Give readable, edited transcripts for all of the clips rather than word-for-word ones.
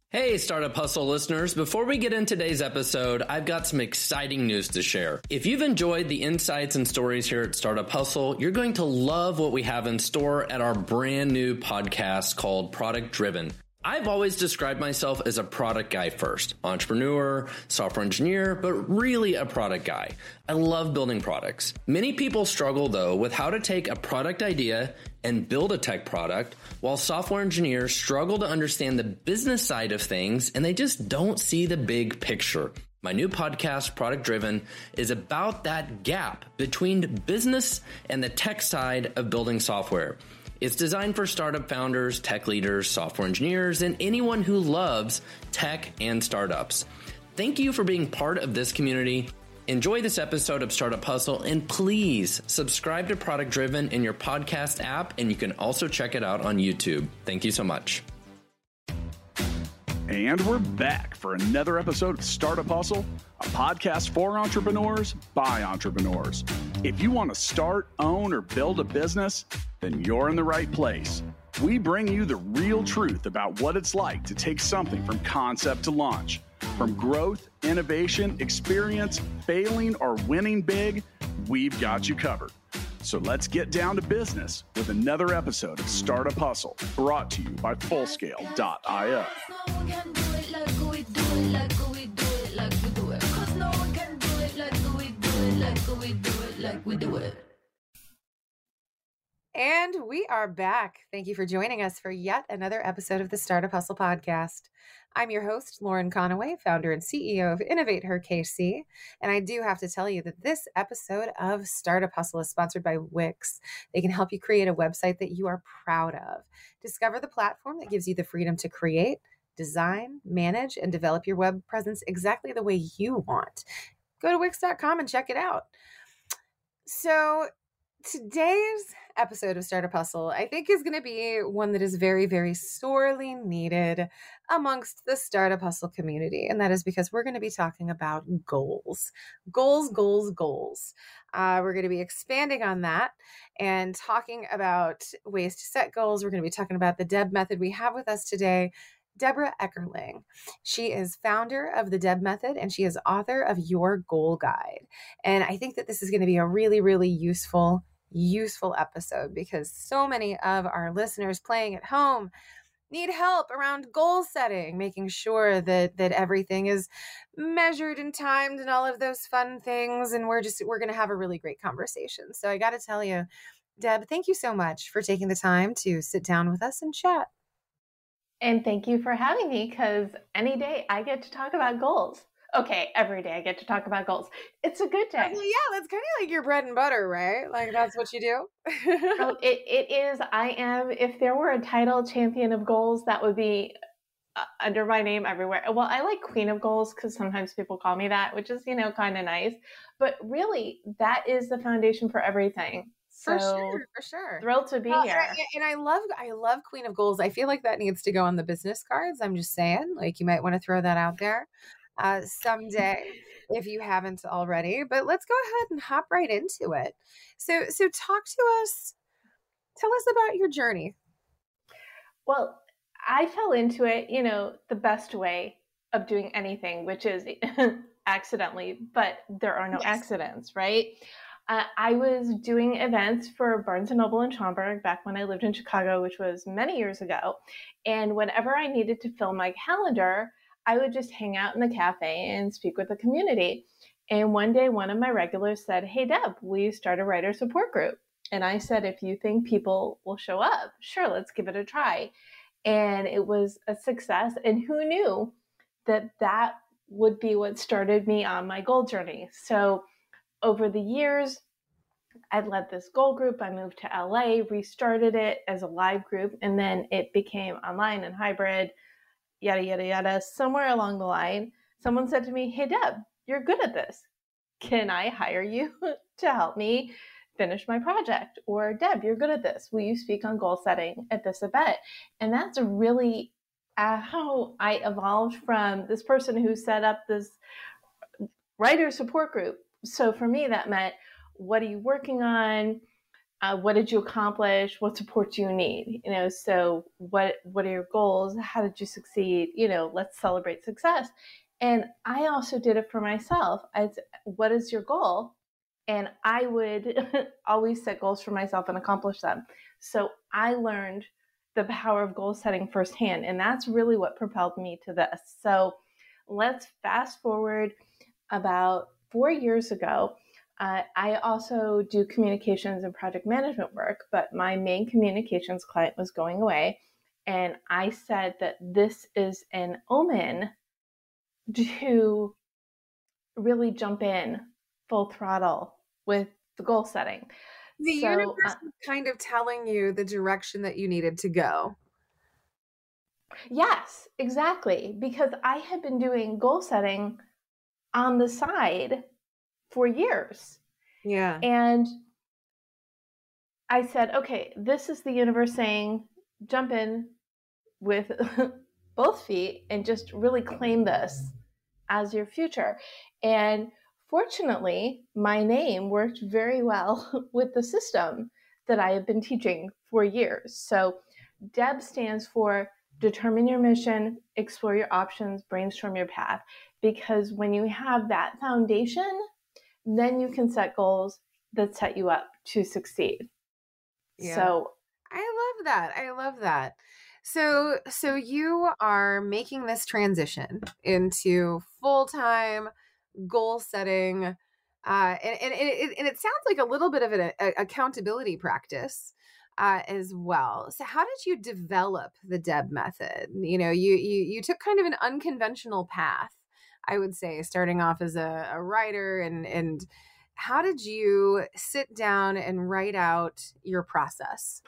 Hey, Startup Hustle listeners. Before we get into today's episode, I've got some exciting news to share. If you've enjoyed the insights and stories here at Startup Hustle, you're going to love what we have in store at our brand new podcast called Product Driven. I've always described myself as a product guy first, entrepreneur, software engineer, but really a product guy. I love building products. Many people struggle though with how to take a product idea and build a tech product, while software engineers struggle to understand the business side of things and they just don't see the big picture. My new podcast, Product Driven, is about that gap between business and the tech side of building software. It's designed for startup founders, tech leaders, software engineers, and anyone who loves tech and startups. Thank you for being part of this community. Enjoy this episode of Startup Hustle, and please subscribe to Product Driven in your podcast app, and you can also check it out on YouTube. Thank you so much. And we're back for another episode of Startup Hustle, a podcast for entrepreneurs by entrepreneurs. If you want to start, own, or build a business, then you're in the right place. We bring you the real truth about what it's like to take something from concept to launch. From growth, innovation, experience, failing, or winning big, we've got you covered. So let's get down to business with another episode of Startup Hustle, brought to you by Fullscale.io. And we are back. Thank you for joining us for yet another episode of the Startup Hustle podcast. I'm your host, Lauren Conaway, founder and CEO of Innovate Her KC. And I do have to tell you that this episode of Startup Hustle is sponsored by Wix. They can help you create a website that you are proud of. Discover the platform that gives you the freedom to create, design, manage, and develop your web presence exactly the way you want. Go to Wix.com and check it out. So today's episode of Startup Hustle, I think, is going to be one that is very, very sorely needed amongst the Startup Hustle community. And that is because we're going to be talking about goals. Goals. We're going to be expanding on that and talking about ways to set goals. We're going to be talking about the DEB method. We have with us today Deborah Eckerling. She is founder of the DEB method and she is author of Your Goal Guide. And I think that this is going to be a really, really useful episode because so many of our listeners playing at home need help around goal setting, making sure that everything is measured and timed and all of those fun things. And we're going to have a really great conversation. So I got to tell you, Deb, thank you so much for taking the time to sit down with us and chat. And thank you for having me, because any day I get to talk about goals. Okay, every day I get to talk about goals. It's a good day. Well, yeah, that's kind of like your bread and butter, right? Like that's what you do. Oh, it is. I am. If there were a title champion of goals, that would be under my name everywhere. Well, I like Queen of Goals because sometimes people call me that, which is, kind of nice. But really, that is the foundation for everything. So for sure. Thrilled to be here. And I love Queen of Goals. I feel like that needs to go on the business cards. I'm just saying, like you might want to throw that out there someday if you haven't already. But let's go ahead and hop right into it. So talk to us. Tell us about your journey. Well, I fell into it, the best way of doing anything, which is accidentally, but there are no accidents, right? I was doing events for Barnes & Noble in Schaumburg back when I lived in Chicago, which was many years ago. And whenever I needed to fill my calendar, I would just hang out in the cafe and speak with the community. And one day, one of my regulars said, "Hey, Deb, will you start a writer support group?" And I said, "If you think people will show up, sure, let's give it a try." And it was a success. And who knew that would be what started me on my goal journey? So over the years, I led this goal group. I moved to LA, restarted it as a live group, and then it became online and hybrid, yada, yada, yada. Somewhere along the line, someone said to me, "Hey, Deb, you're good at this. Can I hire you to help me finish my project?" Or, "Deb, you're good at this. Will you speak on goal setting at this event?" And that's really how I evolved from this person who set up this writer support group. So for me, that meant, what are you working on? what did you accomplish? What support do you need? So what are your goals? How did you succeed? Let's celebrate success. And I also did it for myself. What is your goal? And I would always set goals for myself and accomplish them. So I learned the power of goal setting firsthand. And that's really what propelled me to this. So let's fast forward about 4 years ago. I also do communications and project management work, but my main communications client was going away. And I said that this is an omen to really jump in full throttle with the goal setting. The universe was kind of telling you the direction that you needed to go. Yes, exactly. Because I had been doing goal setting on the side for years. Yeah. And I said, okay, this is the universe saying, jump in with both feet and just really claim this as your future. And fortunately, my name worked very well with the system that I have been teaching for years. So DEB stands for determine your mission, explore your options, brainstorm your path. Because when you have that foundation, then you can set goals that set you up to succeed. Yeah. So I love that. I love that. So you are making this transition into full-time goal setting, and it sounds like a little bit of an accountability practice as well. So how did you develop the DEB method? You took kind of an unconventional path, I would say, starting off as a writer, and how did you sit down and write out your process?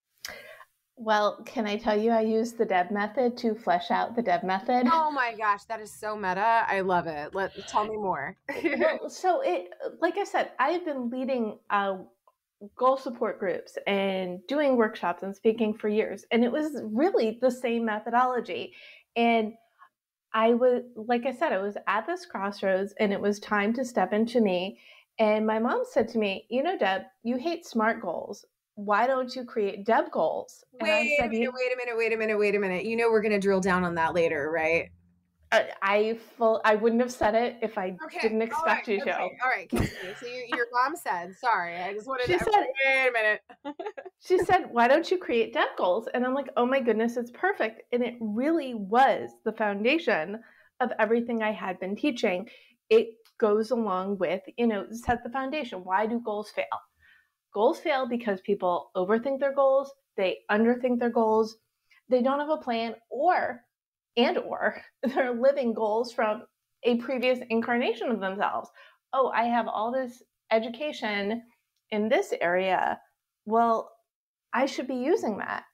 Well, can I tell you, I used the DEB method to flesh out the DEB method. Oh my gosh, that is so meta. I love it. Tell me more. Well, so like I said, I've been leading goal support groups and doing workshops and speaking for years. And it was really the same methodology. And like I said, I was at this crossroads and it was time to step into me. And my mom said to me, Deb, you hate SMART goals. Why don't you create DEB goals? And wait a minute. We're going to drill down on that later, right? I wouldn't have said it if I didn't expect you to. All right. Continue. So your mom said, sorry, I just wanted to wait a minute. She said, why don't you create DEB goals? And I'm like, oh my goodness, it's perfect. And it really was the foundation of everything I had been teaching. It goes along with, set the foundation. Why do goals fail? Goals fail because people overthink their goals, they underthink their goals, they don't have a plan, or they're living goals from a previous incarnation of themselves. Oh, I have all this education in this area. Well, I should be using that.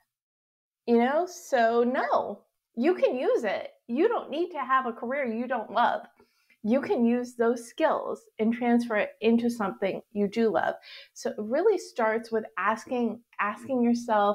So no, you can use it. You don't need to have a career you don't love. You can use those skills and transfer it into something you do love. So it really starts with asking yourself,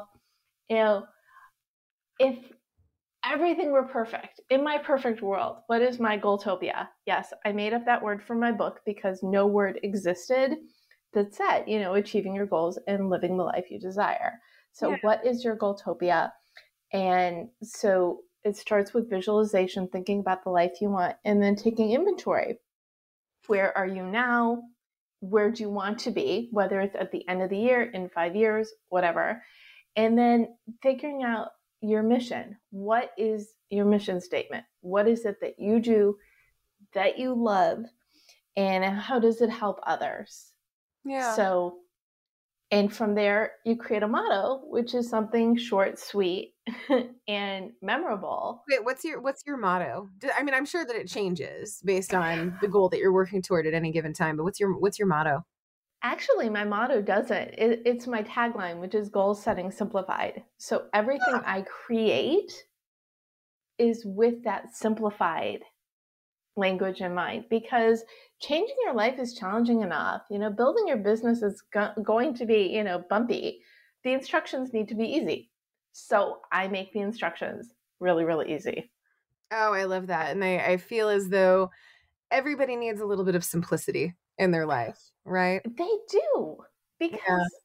if everything were perfect, in my perfect world, what is my goaltopia? Yes, I made up that word for my book because no word existed that said, achieving your goals and living the life you desire. So What is your goaltopia? And so it starts with visualization, thinking about the life you want, and then taking inventory. Where are you now? Where do you want to be? Whether it's at the end of the year, in 5 years, whatever. And then figuring out your mission. What is your mission statement? What is it that you do that you love? And how does it help others? Yeah. So, and from there, you create a motto, which is something short, sweet, and memorable. Wait, what's your motto? I mean, I'm sure that it changes based on the goal that you're working toward at any given time, but what's your motto? Actually, my motto doesn't. It's my tagline, which is goal setting simplified. So everything I create is with that simplified language in mind, because changing your life is challenging enough. Building your business is going to be, bumpy. The instructions need to be easy. So I make the instructions really, really easy. Oh, I love that. And I feel as though everybody needs a little bit of simplicity in their life, right? They do, because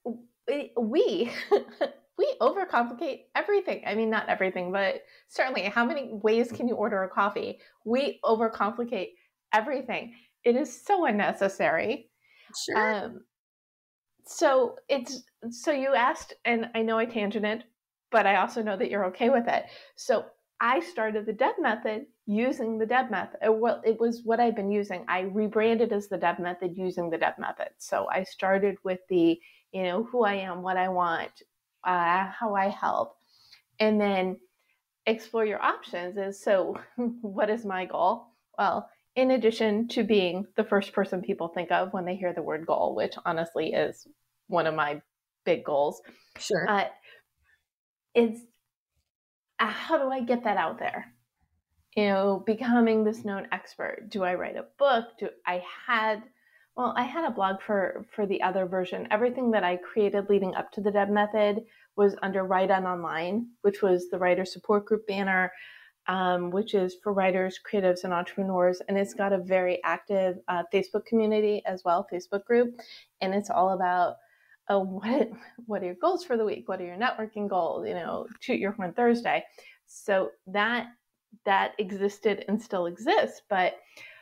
we we overcomplicate everything. I mean, not everything, but certainly how many ways can you order a coffee? We overcomplicate everything. It is so unnecessary. Sure. So you asked, and I know I tangented, but I also know that you're okay with it. So I started the Deb method using the Deb method. Well, it was what I've been using. I rebranded as the Deb method using the Deb method. So I started with the, who I am, what I want, how I help, and then explore your options is, so what is my goal? Well, in addition to being the first person people think of when they hear the word goal, which honestly is one of my big goals. Sure. It's how do I get that out there? Becoming this known expert. Do I write a book? I had a blog for the other version. Everything that I created leading up to the Deb method was under Write On Online, which was the writer support group banner, which is for writers, creatives, and entrepreneurs. And it's got a very active Facebook community as well, Facebook group. And it's all about what are your goals for the week? What are your networking goals? Toot Your Horn Thursday. So that existed and still exists. But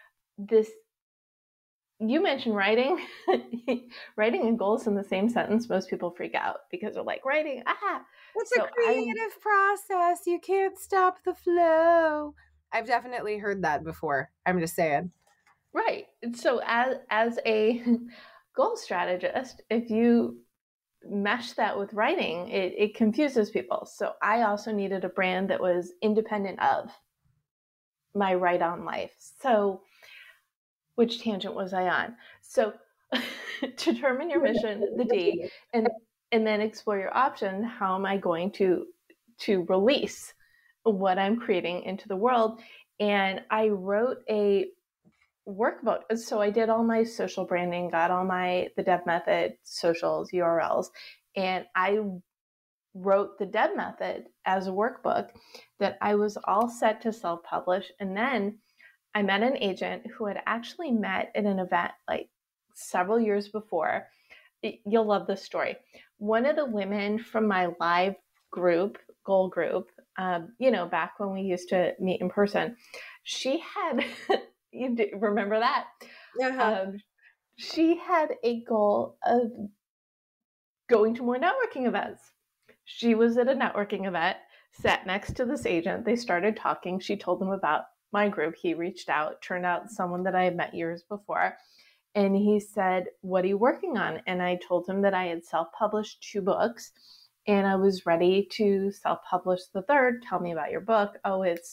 you mentioned writing. Writing and goals in the same sentence, most people freak out because they're like, writing, It's a creative process. You can't stop the flow. I've definitely heard that before. I'm just saying. Right. So as a goal strategist, if you mesh that with writing, it confuses people. So I also needed a brand that was independent of my Write On life. So which tangent was I on? So determine your mission, the D, and then explore your options. How am I going to release what I'm creating into the world? And I wrote a workbook. So I did all my social branding, got all the Deb method socials, URLs, and I wrote the Deb method as a workbook that I was all set to self-publish. And then I met an agent who had actually met at an event like several years before. You'll love this story. One of the women from my live group, goal group, back when we used to meet in person, she had, you remember that? Uh-huh. She had a goal of going to more networking events. She was at a networking event, sat next to this agent. They started talking. She told him about my group. He reached out, turned out someone that I had met years before. And he said, what are you working on? And I told him that I had self-published 2 books and I was ready to self-publish the 3rd. Tell me about your book. Oh, it's,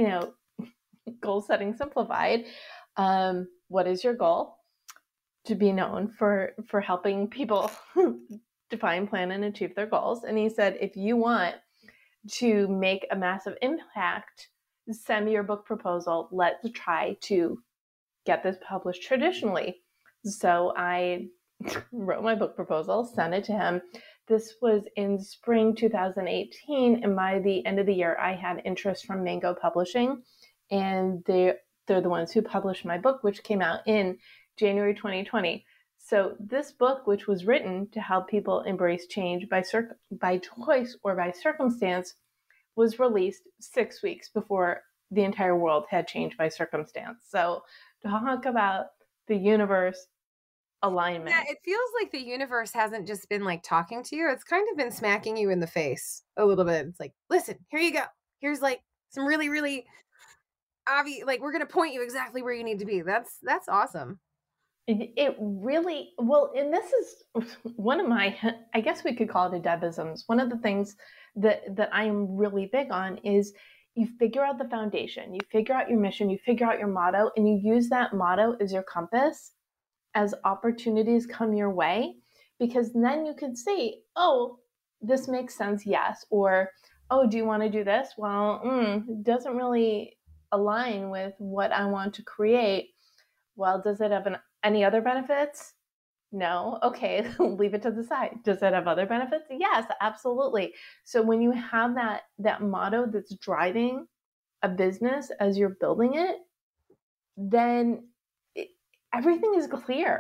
Goal Setting Simplified. What is your goal? To be known for helping people define, plan, and achieve their goals. And he said, if you want to make a massive impact, send me your book proposal. Let's try to get this published traditionally. So I wrote my book proposal, sent it to him. This was in spring 2018. And by the end of the year, I had interest from Mango Publishing. And they're the ones who published my book, which came out in January 2020. So this book, which was written to help people embrace change by choice or by circumstance, was released 6 weeks before the entire world had changed by circumstance. So talk about the universe alignment. Yeah, it feels like the universe hasn't just been like talking to you. It's kind of been smacking you in the face a little bit. It's like, listen, here you go. Here's like some really, really obvious, like we're going to point you exactly where you need to be. That's awesome. It really, well, and this is one of my, I guess we could call it a Debisms. One of the things that I am really big on is you figure out the foundation, you figure out your mission, you figure out your motto, and you use that motto as your compass as opportunities come your way, because then you can see, oh, this makes sense, yes. Or, oh, do you want to do this? Well, it doesn't really align with what I want to create. Well, does it have any other benefits? No. Okay, leave it to the side. Does it have other benefits? Yes, absolutely. So when you have that motto that's driving a business as you're building it, then everything is clear.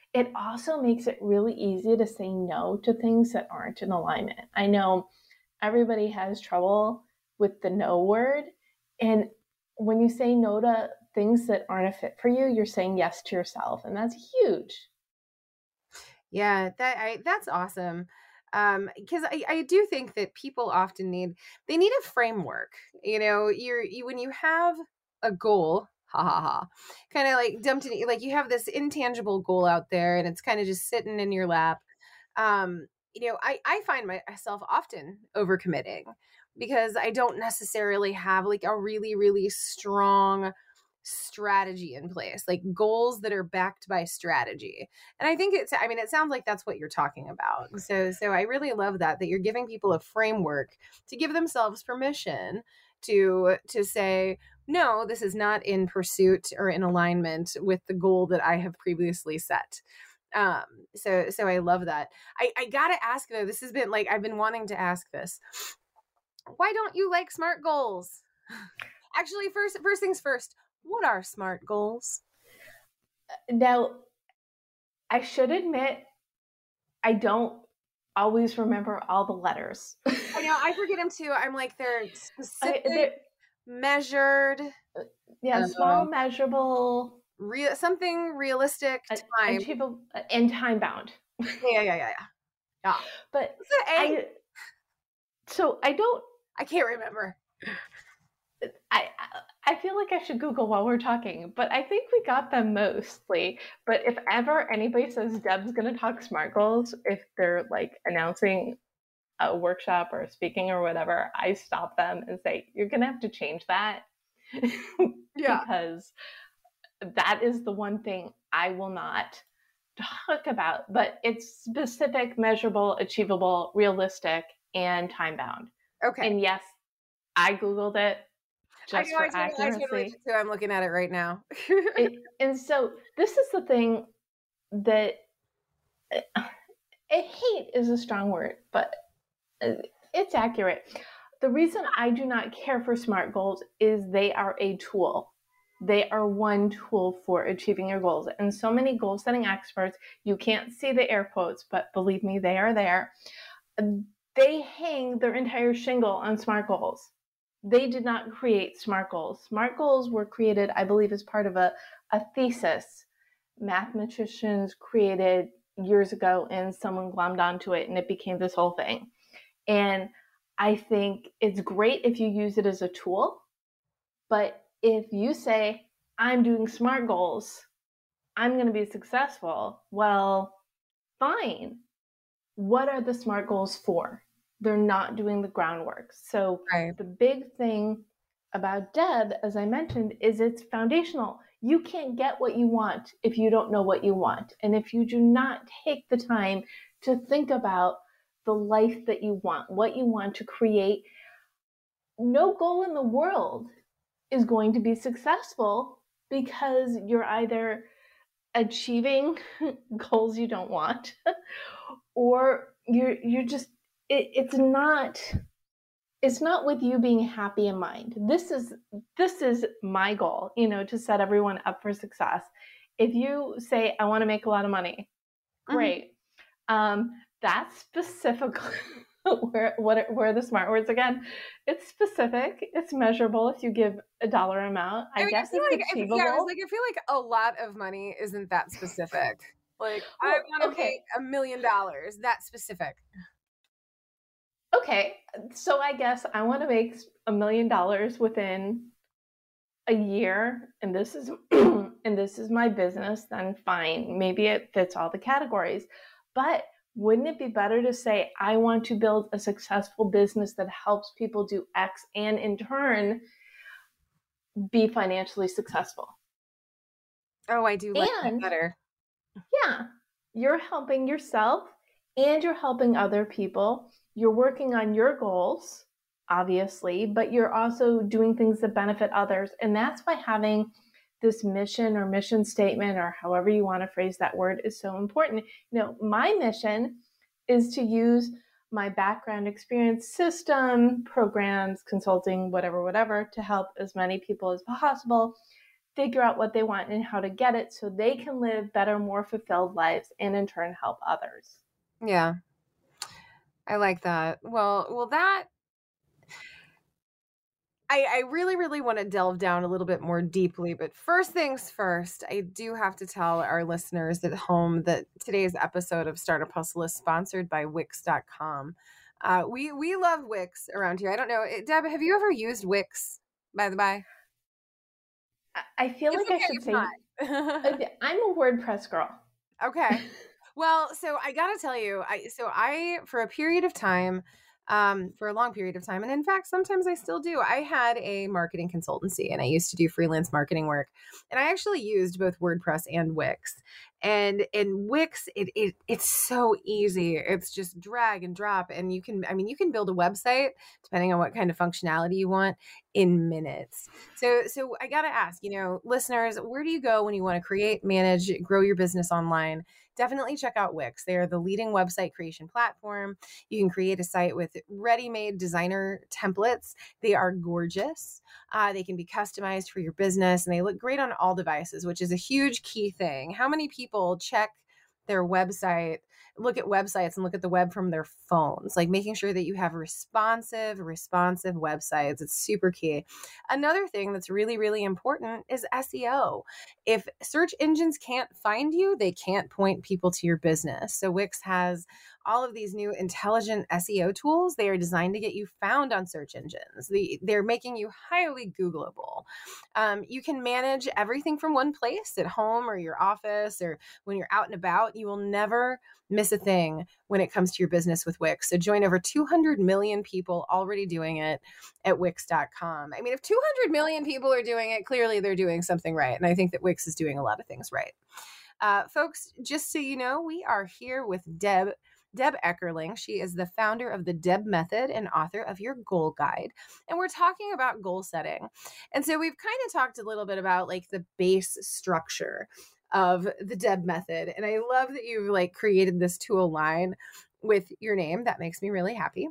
It also makes it really easy to say no to things that aren't in alignment. I know everybody has trouble with the no word. And when you say no to things that aren't a fit for you, you're saying yes to yourself. And that's huge. Yeah, that's awesome. Because I do think that people often need a framework. When you have a goal, ha ha ha, kind of like dumped in, like you have this intangible goal out there and it's kind of just sitting in your lap. I find myself often overcommitting because I don't necessarily have like a really, really strong strategy in place, like goals that are backed by strategy. And I think it sounds like that's what you're talking about. So I really love that you're giving people a framework to give themselves permission to say, no, this is not in pursuit or in alignment with the goal that I have previously set. So I love that. I gotta ask though, this has been like, I've been wanting to ask this. Why don't you like SMART goals? Actually, first things first, what are SMART goals? Now, I should admit, I don't always remember all the letters. I know, I forget them too. I'm like, they're specific, measured. Yeah, small, measurable. Something realistic, time. Achievable, and time bound. Yeah. But I can't remember. I feel like I should Google while we're talking, but I think we got them mostly. But if ever anybody says Deb's going to talk SMART goals, if they're like announcing a workshop or speaking or whatever, I stop them and say, you're going to have to change that. Yeah. Because that is the one thing I will not talk about, but it's specific, measurable, achievable, realistic, and time bound. Okay. And yes, I Googled it just for accuracy. So I'm looking at it right now. And so this is the thing that hate is a strong word, but it's accurate. The reason I do not care for SMART goals is they are a tool. They are one tool for achieving your goals. And so many goal setting experts, you can't see the air quotes, but believe me, they are there. They hang their entire shingle on SMART goals. They did not create SMART goals. SMART goals were created, I believe, as part of a thesis mathematicians created years ago, and someone glommed onto it and it became this whole thing. And I think it's great if you use it as a tool, but if you say, I'm doing SMART goals, I'm going to be successful, well, fine. What are the SMART goals for? They're not doing the groundwork. So The big thing about Deb, as I mentioned, is it's foundational. You can't get what you want if you don't know what you want. And if you do not take the time to think about the life that you want, what you want to create, no goal in the world is going to be successful because you're either achieving goals you don't want or you're just it's not with you being happy in mind. This is my goal, to set everyone up for success. If you say I want to make a lot of money, great. That's specifically where are the SMART words again? It's specific, it's measurable. If you give a dollar amount, I guess it's achievable. I feel like a lot of money isn't that specific. Like, I want to make $1 million. That's specific. Okay, so I guess I want to make $1 million within a year, and this is and this is my business. Then fine, maybe it fits all the categories. But wouldn't it be better to say, I want to build a successful business that helps people do X and in turn be financially successful? Oh, I do like that better. Yeah, you're helping yourself and you're helping other people. You're working on your goals, obviously, but you're also doing things that benefit others. And that's why having this mission or mission statement, or however you want to phrase that word, is so important. My mission is to use my background, experience, system, programs, consulting, whatever, to help as many people as possible figure out what they want and how to get it so they can live better, more fulfilled lives and in turn help others. Yeah. I like that. Well, that I really, really want to delve down a little bit more deeply, but first things first, I do have to tell our listeners at home that today's episode of Startup Hustle is sponsored by Wix.com. We love Wix around here. I don't know, Deb, have you ever used Wix, by the by? I feel like I should say I'm a WordPress girl. Okay. Well, so I got to tell you, I for a period of time, for a long period of time, and in fact, sometimes I still do. I had a marketing consultancy and I used to do freelance marketing work. And I actually used both WordPress and Wix. And in Wix, it's so easy. It's just drag and drop. And you can build a website depending on what kind of functionality you want in minutes. So I got to ask, listeners, where do you go when you want to create, manage, grow your business online? Definitely check out Wix. They are the leading website creation platform. You can create a site with ready-made designer templates. They are gorgeous. They can be customized for your business, and they look great on all devices, which is a huge key thing. How many people check their website, look at websites and look at the web from their phones? Like making sure that you have responsive websites. It's super key. Another thing that's really, really important is SEO. If search engines can't find you, they can't point people to your business. So Wix has all of these new intelligent SEO tools. They are designed to get you found on search engines. They're making you highly Googleable. You can manage everything from one place at home or your office or when you're out and about. You will never miss a thing when it comes to your business with Wix. So join over 200 million people already doing it at Wix.com. I mean, if 200 million people are doing it, clearly they're doing something right. And I think that Wix is doing a lot of things right. Folks, just so you know, we are here with Deb Eckerling. She is the founder of the Deb Method and author of Your Goal Guide. And we're talking about goal setting. And so we've kind of talked a little bit about like the base structure of the Deb Method. And I love that you've like created this to align with your name. That makes me really happy.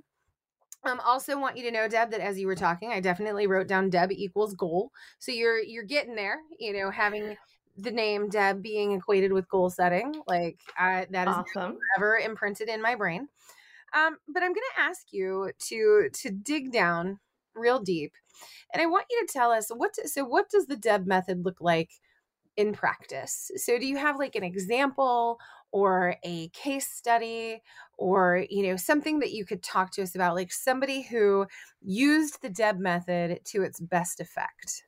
Also want you to know, Deb, that as you were talking, I definitely wrote down Deb equals goal. So you're getting there, having the name Deb being equated with goal setting. Like that is awesome. Forever imprinted in my brain. But I'm going to ask you to dig down real deep. And I want you to tell us what does the Deb Method look like in practice? So do you have like an example or a case study or, something that you could talk to us about, like somebody who used the Deb Method to its best effect?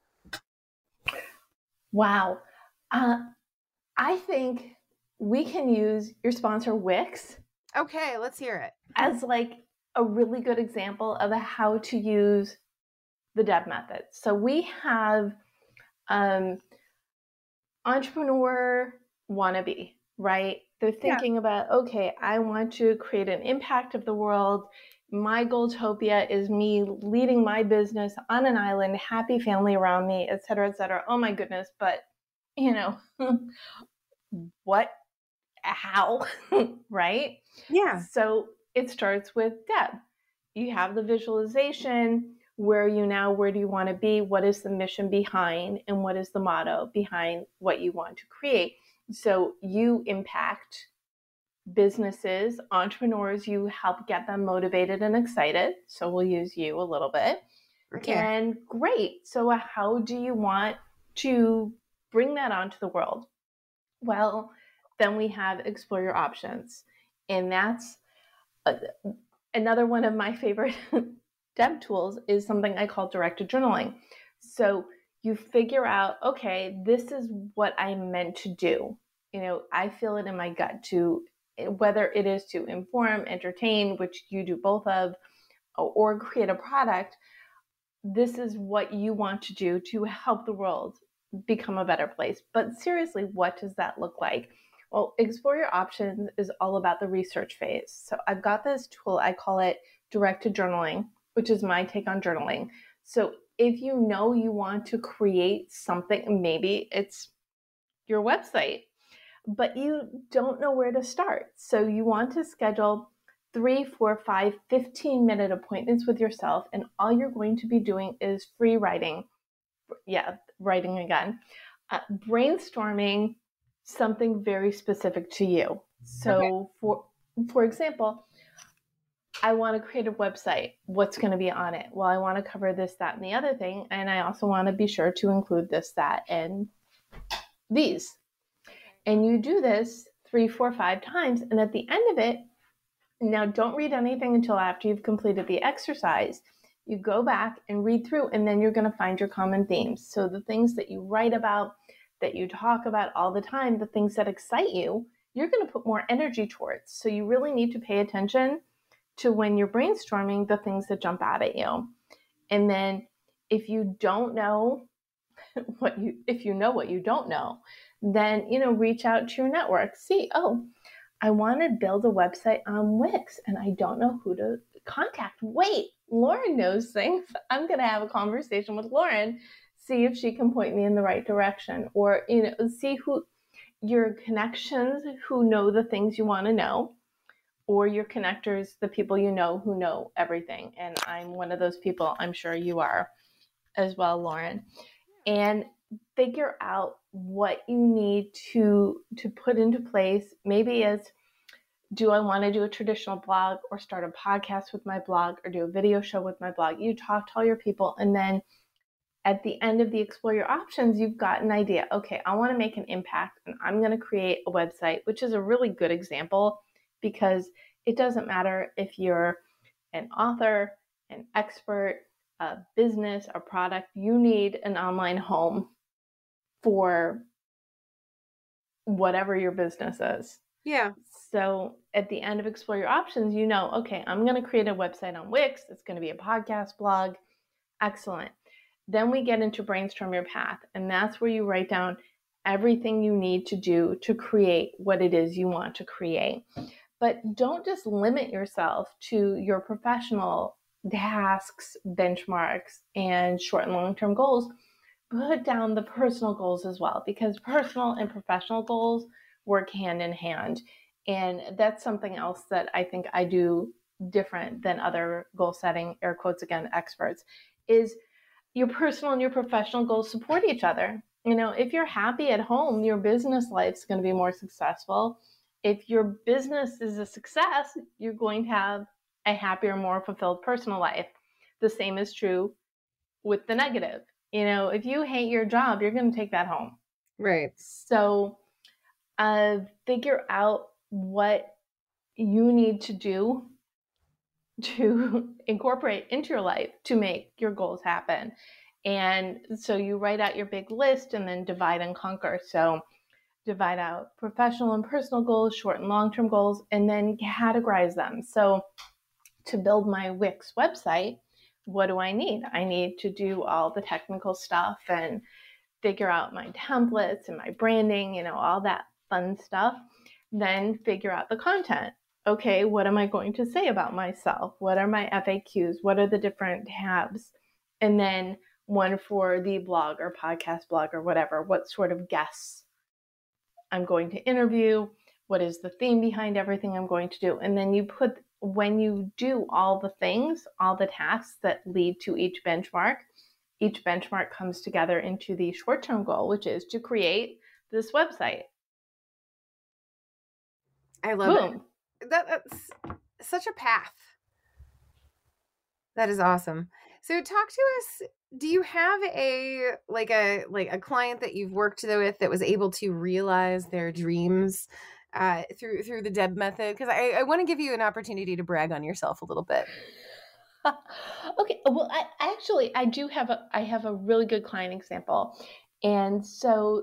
Wow. I think we can use your sponsor Wix. Okay, let's hear it. As like a really good example of how to use the Deb Method. So we have entrepreneur wannabe, right? They're thinking about, okay, I want to create an impact of the world. My Goaltopia is me leading my business on an island, happy family around me, et cetera, et cetera. Oh my goodness. But, what, how, right? Yeah. So it starts with Deb. You have the visualization. Where do you want to be? What is the mission behind? And what is the motto behind what you want to create? So you impact businesses, entrepreneurs, you help get them motivated and excited. So we'll use you a little bit. Okay. And great. So how do you want to bring that onto the world? Well, then we have explore your options. And that's another one of my favorite Deb tools is something I call directed journaling. So you figure out, okay, this is what I'm meant to do. I feel it in my gut to, whether it is to inform, entertain, which you do both of, or create a product. This is what you want to do to help the world become a better place. But seriously, what does that look like? Well, explore your options is all about the research phase. So I've got this tool, I call it directed journaling, which is my take on journaling. So if you want to create something, maybe it's your website, but you don't know where to start. So you want to schedule 3, 4, 5, 15-minute appointments with yourself. And all you're going to be doing is free writing. Yeah, writing again. brainstorming something very specific to you. So for example, I want to create a website. What's going to be on it? Well, I want to cover this, that, and the other thing. And I also want to be sure to include this, that, and these. And you do this 3, 4, 5 times. And at the end of it, now don't read anything until after you've completed the exercise. You go back and read through, and then you're going to find your common themes. So the things that you write about, that you talk about all the time, the things that excite you, you're going to put more energy towards. So you really need to pay attention to when you're brainstorming the things that jump out at you. And then if you don't know if you know what you don't know, then, reach out to your network. See, I want to build a website on Wix and I don't know who to contact. Wait, Lauren knows things. I'm going to have a conversation with Lauren, see if she can point me in the right direction, or, see who your connections who know the things you want to know, or your connectors, the people you know who know everything. And I'm one of those people. I'm sure you are as well, Lauren. And figure out what you need to put into place. Maybe as, do I want to do a traditional blog or start a podcast with my blog or do a video show with my blog? You talk to all your people, and then at the end of the Explore Your Options, you've got an idea. Okay, I want to make an impact and I'm going to create a website, which is a really good example because it doesn't matter if you're an author, an expert, a business, a product, you need an online home for whatever your business is. Yeah. So at the end of Explore Your Options, okay, I'm going to create a website on Wix. It's going to be a podcast blog. Excellent. Then we get into Brainstorm Your Path. And that's where you write down everything you need to do to create what it is you want to create. But don't just limit yourself to your professional tasks, benchmarks, and short and long-term goals. Put down the personal goals as well, because personal and professional goals work hand in hand. And that's something else that I think I do different than other goal setting, air quotes again, experts, is your personal and your professional goals support each other. If you're happy at home, your business life's going to be more successful. If your business is a success, you're going to have a happier, more fulfilled personal life. The same is true with the negative. If you hate your job, you're going to take that home. Right. So figure out what you need to do to incorporate into your life to make your goals happen. And so you write out your big list and then divide and conquer. So divide out professional and personal goals, short and long-term goals, and then categorize them. So to build my Wix website, what do I need? I need to do all the technical stuff and figure out my templates and my branding, all that fun stuff. Then figure out the content. Okay, what am I going to say about myself? What are my FAQs? What are the different tabs? And then one for the blog or podcast blog or whatever. What sort of guests I'm going to interview? What is the theme behind everything I'm going to do? And then when you do all the things, all the tasks that lead to each benchmark comes together into the short-term goal, which is to create this website. I love it. That's such a path. That is awesome. So talk to us. Do you have a client that you've worked with that was able to realize their dreams through the Deb method? Because I want to give you an opportunity to brag on yourself a little bit. Okay. Well, I do have a really good client example. And so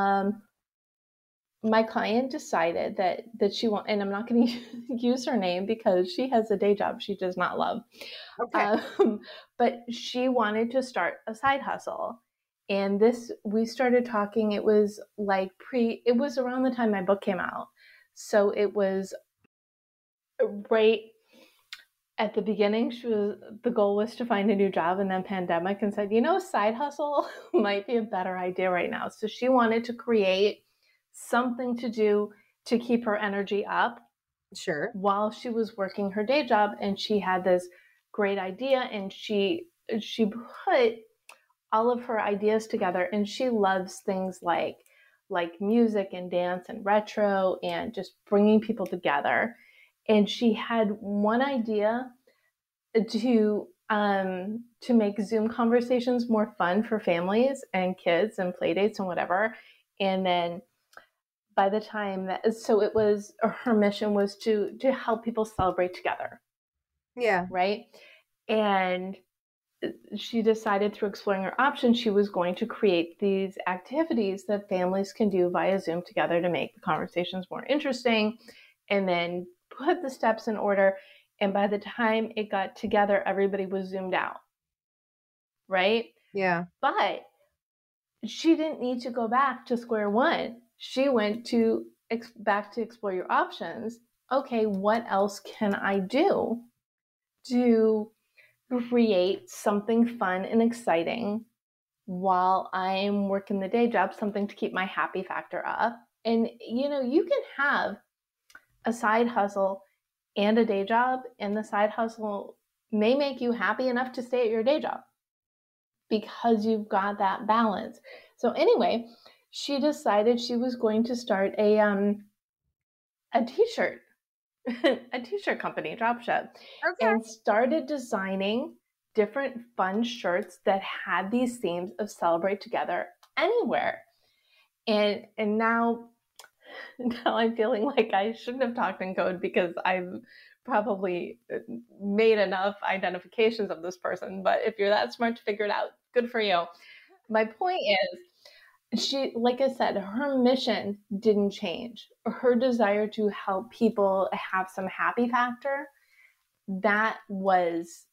my client decided that she and I'm not going to use her name because she has a day job she does not love. Okay. But she wanted to start a side hustle. And we started talking, it was around the time my book came out. So it was right at the beginning. The goal was to find a new job, and then pandemic, and said, side hustle might be a better idea right now. So she wanted to create something to do to keep her energy up. Sure. While she was working her day job, and she had this great idea, and she put all of her ideas together. And she loves things like music and dance and retro and just bringing people together. And she had one idea to make Zoom conversations more fun for families and kids and play dates and whatever. And then by the time so it was, her mission was to help people celebrate together. Yeah. Right. And she decided, through exploring her options, she was going to create these activities that families can do via Zoom together to make the conversations more interesting, and then put the steps in order. And by the time it got together, everybody was Zoomed out. Right? Yeah. But she didn't need to go back to square one. She went back to explore your options. Okay, what else can I do to create something fun and exciting while I'm working the day job, something to keep my happy factor up? And, you can have a side hustle and a day job, and the side hustle may make you happy enough to stay at your day job because you've got that balance. So anyway, she decided she was going to start a t-shirt a t-shirt company, dropship, and started designing different fun shirts that had these themes of celebrate together anywhere. And now I'm feeling like I shouldn't have talked in code, because I've probably made enough identifications of this person. But if you're that smart to figure it out, good for you. My point is, she, like I said, her mission didn't change. Her desire to help people have some happy factor, that was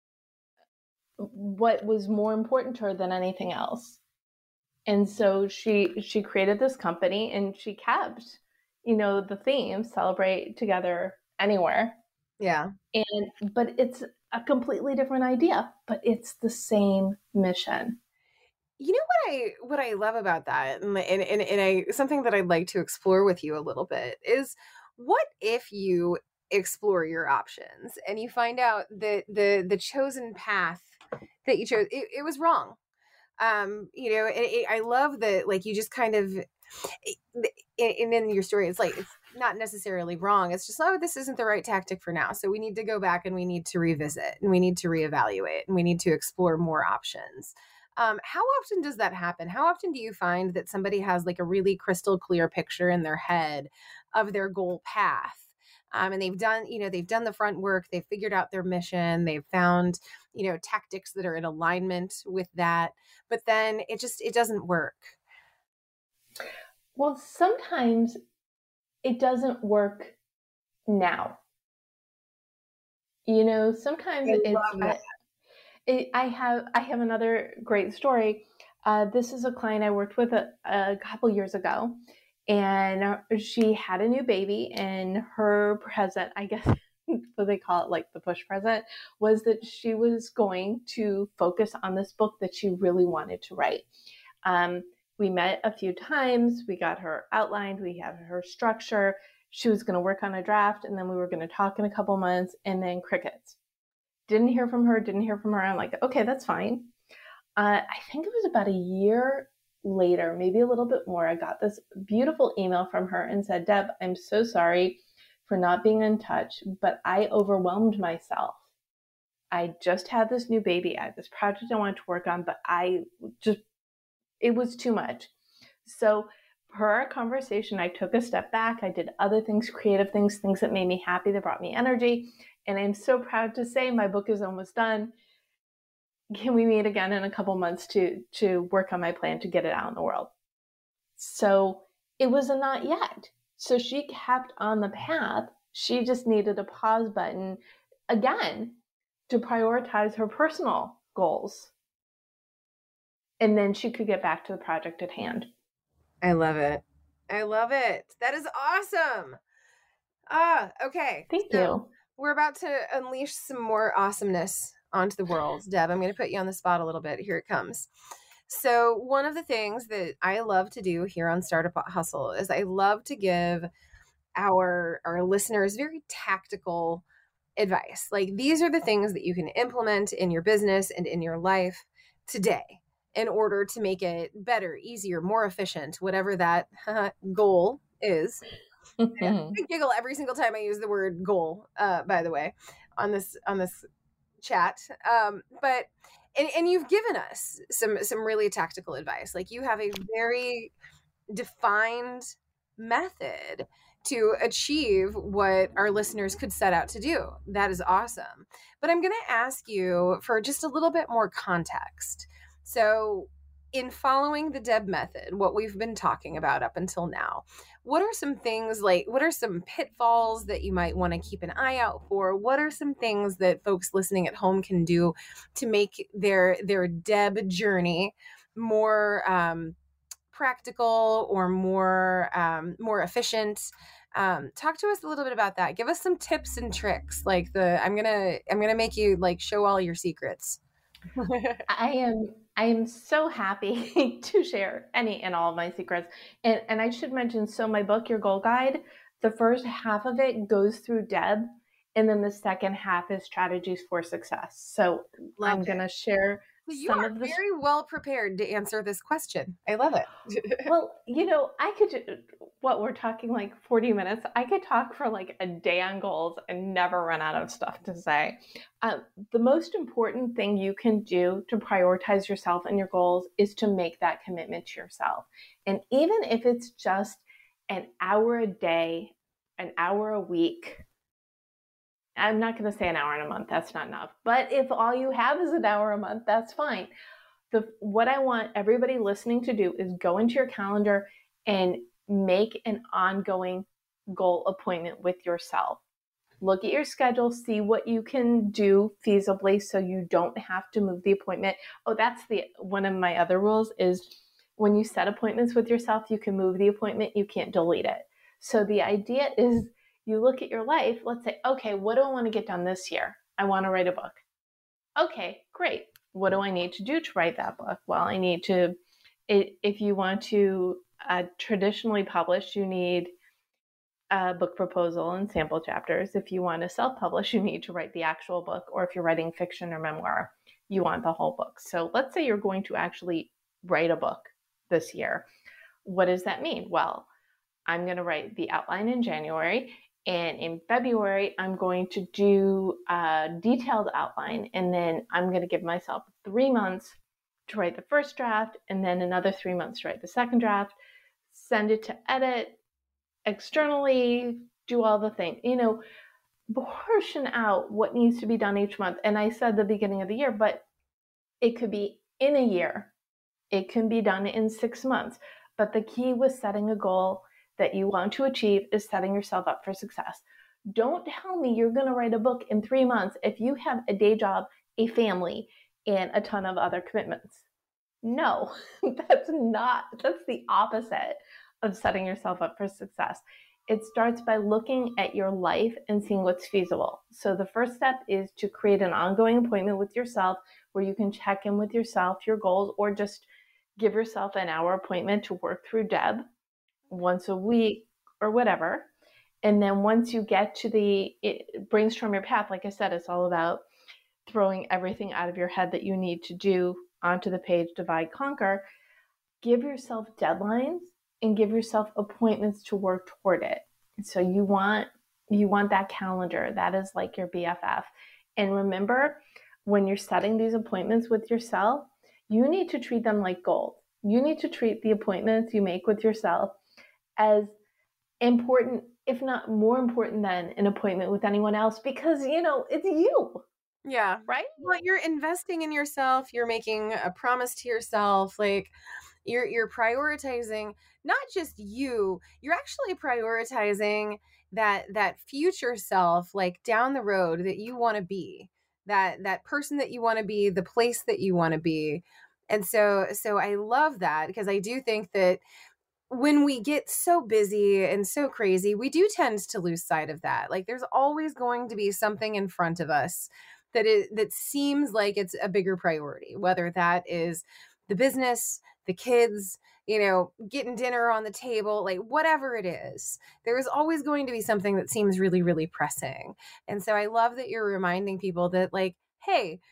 what was more important to her than anything else. And so she created this company, and she kept, the theme, celebrate together anywhere. Yeah. But it's a completely different idea, but it's the same mission. You know what I love about that, and something that I'd like to explore with you a little bit is, what if you explore your options and you find out that the chosen path that you chose, it was wrong. I love that, like, you just kind of, and in your story, it's like, it's not necessarily wrong. It's just, oh, this isn't the right tactic for now. So we need to go back and we need to revisit and we need to reevaluate and we need to explore more options. How often does that happen? How often do you find that somebody has like a really crystal clear picture in their head of their goal path? And they've done the front work, they've figured out their mission, they've found, tactics that are in alignment with that, but then it doesn't work. Well, sometimes it doesn't work now. Sometimes I have another great story. This is a client I worked with a couple years ago, and she had a new baby, and her present, I guess what they call it, like the push present, was that she was going to focus on this book that she really wanted to write. We met a few times, we got her outlined, we have her structure. She was going to work on a draft, and then we were going to talk in a couple months, and then crickets. Didn't hear from her. I'm like, okay, that's fine. I think it was about a year later, maybe a little bit more, I got this beautiful email from her and said, Deb, I'm so sorry for not being in touch, but I overwhelmed myself. I just had this new baby. I had this project I wanted to work on, but it was too much. So per our conversation, I took a step back. I did other things, creative things that made me happy, that brought me energy. And I'm so proud to say my book is almost done. Can we meet again in a couple months to work on my plan to get it out in the world? So it was a not yet. So she kept on the path. She just needed a pause button again to prioritize her personal goals. And then she could get back to the project at hand. I love it. That is awesome. Okay. Thank you. We're about to unleash some more awesomeness onto the world. Deb, I'm going to put you on the spot a little bit. Here it comes. So one of the things that I love to do here on Startup Hustle is I love to give our listeners very tactical advice. Like, these are the things that you can implement in your business and in your life today. in order to make it better, easier, more efficient, whatever that goal is. I giggle every single time I use the word goal, by the way, on this chat. But you've given us some really tactical advice. Like, you have a very defined method to achieve what our listeners could set out to do. That is awesome. But I'm going to ask you for just a little bit more context. So, in following the Deb method, what we've been talking about up until now, what are some things, like, what are some pitfalls that you might want to keep an eye out for? What are some things that folks listening at home can do to make their Deb journey more practical or more efficient? Talk to us a little bit about that. Give us some tips and tricks. Like, I'm gonna make you like show all your secrets. I am so happy to share any and all of my secrets. And I should mention, so my book, Your Goal Guide, the first half of it goes through Deb, and then the second half is strategies for success. So I'm going to share you are very well prepared to answer this question. I love it. Well, I could, what we're talking like 40 minutes, I could talk for like a day on goals and never run out of stuff to say. The most important thing you can do to prioritize yourself and your goals is to make that commitment to yourself. And even if it's just an hour a day, an hour a week, I'm not going to say an hour in a month. That's not enough. But if all you have is an hour a month, that's fine. What I want everybody listening to do is go into your calendar and make an ongoing goal appointment with yourself. Look at your schedule, see what you can do feasibly so you don't have to move the appointment. Oh, that's one of my other rules is when you set appointments with yourself, you can move the appointment, you can't delete it. So the idea is, you look at your life, let's say, okay, what do I want to get done this year? I want to write a book. Okay, great. What do I need to do to write that book? Well, I need to, if you want to traditionally publish, you need a book proposal and sample chapters. If you want to self-publish, you need to write the actual book. Or if you're writing fiction or memoir, you want the whole book. So let's say you're going to actually write a book this year. What does that mean? Well, I'm going to write the outline in January. And in February, I'm going to do a detailed outline. And then I'm going to give myself 3 months to write the first draft, and then another 3 months to write the second draft, send it to edit externally, do all the things, portion out what needs to be done each month. And I said the beginning of the year, but it could be in a year. It can be done in 6 months. But the key with setting a goal that you want to achieve is setting yourself up for success. Don't tell me you're going to write a book in 3 months if you have a day job, a family, and a ton of other commitments. No, that's the opposite of setting yourself up for success. It starts by looking at your life and seeing what's feasible. So the first step is to create an ongoing appointment with yourself where you can check in with yourself, your goals, or just give yourself an hour appointment to work through Deb once a week or whatever. And then once you get to brainstorm your path, like I said, it's all about throwing everything out of your head that you need to do onto the page, divide, conquer. Give yourself deadlines and give yourself appointments to work toward it. So you want that calendar. That is like your BFF. And remember, when you're setting these appointments with yourself, you need to treat them like gold. You need to treat the appointments you make with yourself as important, if not more important than an appointment with anyone else, because, it's you. Yeah. Right? Well, you're investing in yourself. You're making a promise to yourself. Like, you're prioritizing not just you, you're actually prioritizing that future self, like down the road that you want to be, that person that you want to be, the place that you want to be. And so I love that, because I do think that when we get so busy and so crazy, we do tend to lose sight of that. Like, there's always going to be something in front of us that seems like it's a bigger priority, whether that is the business, the kids, getting dinner on the table, like whatever it is, there is always going to be something that seems really, really pressing. And so I love that you're reminding people that, like, hey,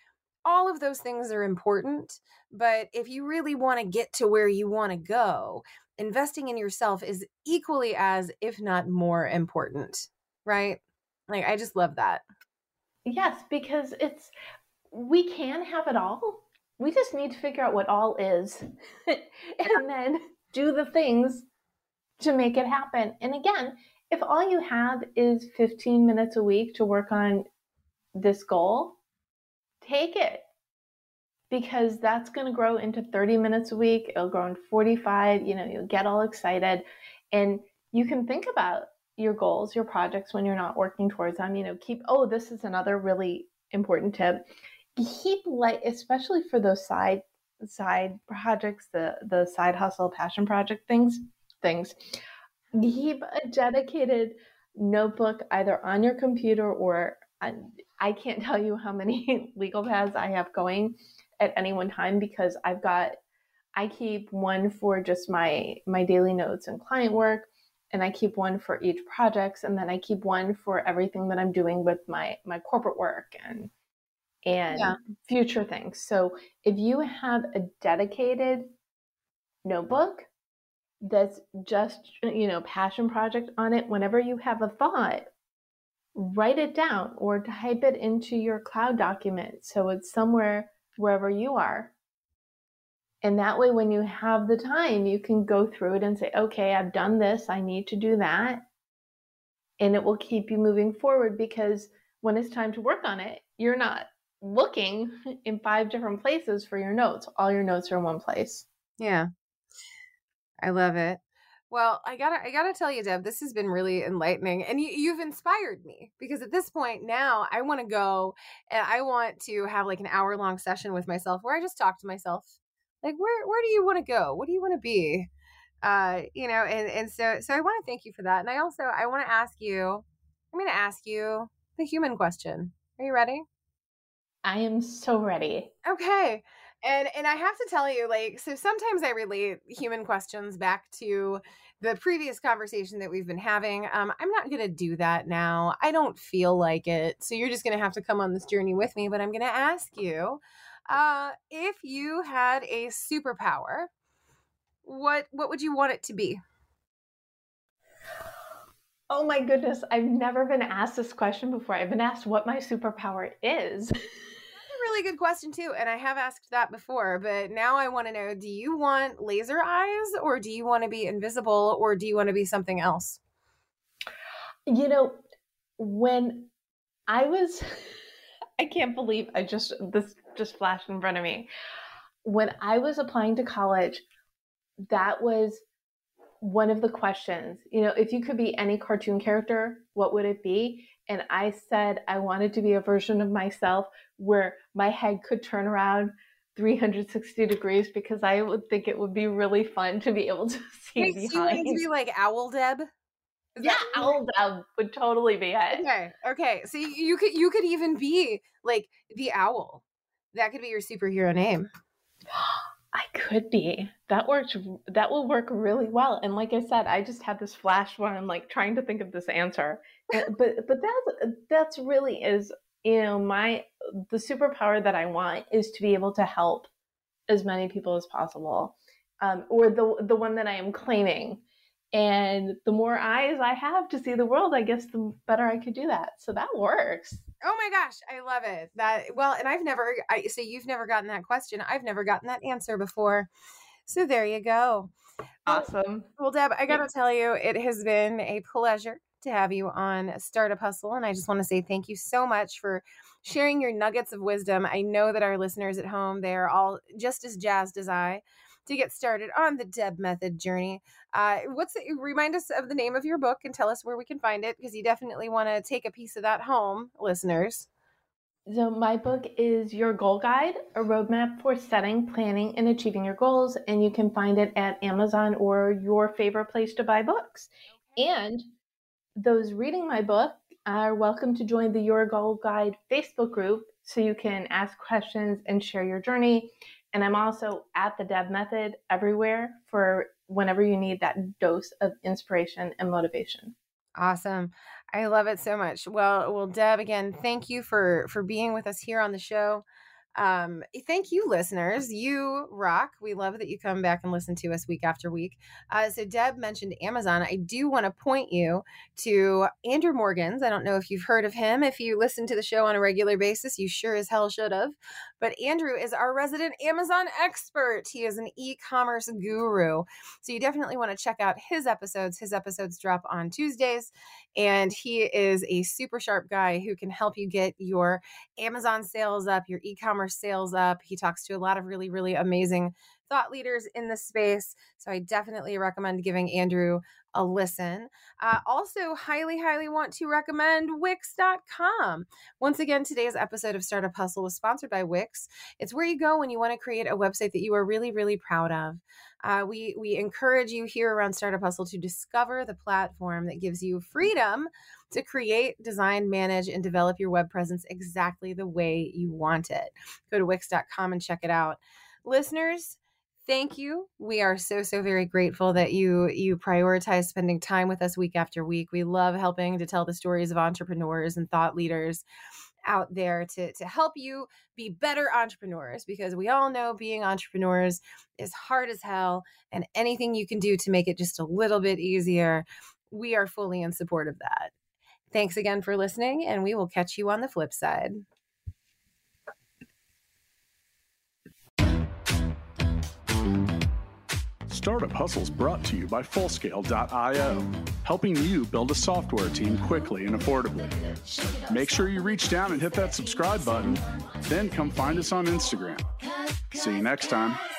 all of those things are important, but if you really want to get to where you want to go, investing in yourself is equally as, if not more important, right? Like, I just love that. Yes, because we can have it all. We just need to figure out what all is and then do the things to make it happen. And again, if all you have is 15 minutes a week to work on this goal, take it, because that's going to grow into 30 minutes a week. It'll grow into 45, you'll get all excited, and you can think about your goals, your projects when you're not working towards them. This is another really important tip. Keep especially for those side projects, the side hustle, passion project things, keep a dedicated notebook either on your computer or I can't tell you how many legal pads I have going at any one time, because I keep one for just my daily notes and client work, and I keep one for each project, and then I keep one for everything that I'm doing with my corporate work and future things. So if you have a dedicated notebook that's just, passion project on it, whenever you have a thought, write it down or type it into your cloud document so it's somewhere wherever you are. And that way, when you have the time, you can go through it and say, okay, I've done this, I need to do that. And it will keep you moving forward, because when it's time to work on it, you're not looking in 5 different places for your notes. All your notes are in one place. Yeah. I love it. Well, I gotta tell you, Deb, this has been really enlightening, and you've inspired me, because at this point now I want to go and I want to have like an hour-long session with myself where I just talk to myself, like, where do you want to go? What do you want to be? And so I want to thank you for that, and I want to ask you. I'm going to ask you the human question. Are you ready? I am so ready. Okay. And I have to tell you, so sometimes I relate human questions back to the previous conversation that we've been having. I'm not going to do that now. I don't feel like it. So you're just going to have to come on this journey with me. But I'm going to ask you, if you had a superpower, what would you want it to be? Oh my goodness. I've never been asked this question before. I've been asked what my superpower is. Really good question too, and I have asked that before, but now I want to know, do you want laser eyes, or do you want to be invisible, or do you want to be something else? When I was I can't believe this just flashed in front of me. When I was applying to college, that was one of the questions. If you could be any cartoon character, what would it be? And I said I wanted to be a version of myself where my head could turn around 360 degrees, because I would think it would be really fun to be able to see behind. So you wanted to be like Owl Deb? Owl Deb would totally be it. Okay. So you could even be like the owl. That could be your superhero name. I could be. That will work really well. And like I said, I just had this flash where I'm like trying to think of this answer. But that's really is, the superpower that I want is to be able to help as many people as possible, or the one that I am claiming. And the more eyes I have to see the world, I guess the better I could do that. So that works. Oh my gosh, I love it. And so you've never gotten that question. I've never gotten that answer before. So there you go. Awesome. Well, Deb, I got to tell you, it has been a pleasure to have you on Startup Hustle. And I just want to say thank you so much for sharing your nuggets of wisdom. I know that our listeners at home, they're all just as jazzed as I to get started on the Deb Method journey. Remind us of the name of your book and tell us where we can find it, because you definitely want to take a piece of that home, listeners. So my book is Your Goal Guide, a roadmap for setting, planning, and achieving your goals. And you can find it at Amazon or your favorite place to buy books. And those reading my book are welcome to join the Your Goal Guide Facebook group, so you can ask questions and share your journey. And I'm also at the Deb Method everywhere for whenever you need that dose of inspiration and motivation. Awesome. I love it so much. Well, Deb, again, thank you for being with us here on the show. Thank you, listeners. You rock. We love that you come back and listen to us week after week. So Deb mentioned Amazon. I do want to point you to Andrew Morgans. I don't know if you've heard of him. If you listen to the show on a regular basis, you sure as hell should have. But Andrew is our resident Amazon expert. He is an e-commerce guru. So you definitely want to check out his episodes. His episodes drop on Tuesdays. And he is a super sharp guy who can help you get your Amazon sales up, your e-commerce sales up. He talks to a lot of really, really amazing thought leaders in the space. So I definitely recommend giving Andrew a listen. Also, highly, highly want to recommend Wix.com. Once again, today's episode of Startup Hustle was sponsored by Wix. It's where you go when you want to create a website that you are really, really proud of. We encourage you here around Startup Hustle to discover the platform that gives you freedom to create, design, manage, and develop your web presence exactly the way you want it. Go to Wix.com and check it out. Listeners, thank you. We are so very grateful that you prioritize spending time with us week after week. We love helping to tell the stories of entrepreneurs and thought leaders out there to help you be better entrepreneurs, because we all know being entrepreneurs is hard as hell, and anything you can do to make it just a little bit easier, we are fully in support of that. Thanks again for listening, and we will catch you on the flip side. Startup Hustle's brought to you by Fullscale.io, helping you build a software team quickly and affordably. Make sure you reach down and hit that subscribe button, then come find us on Instagram. See you next time.